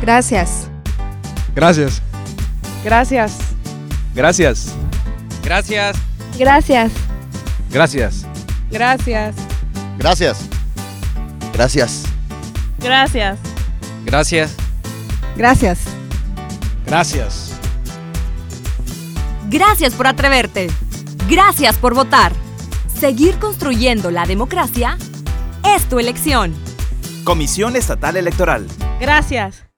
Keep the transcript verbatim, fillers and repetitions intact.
Gracias. Gracias. Gracias. Gracias. Gracias. Gracias. Gracias. Gracias. Gracias. Gracias. Gracias. Gracias. Gracias. Gracias. Gracias por atreverte. Gracias por votar. Seguir construyendo la democracia es tu elección. Comisión Estatal Electoral. Gracias.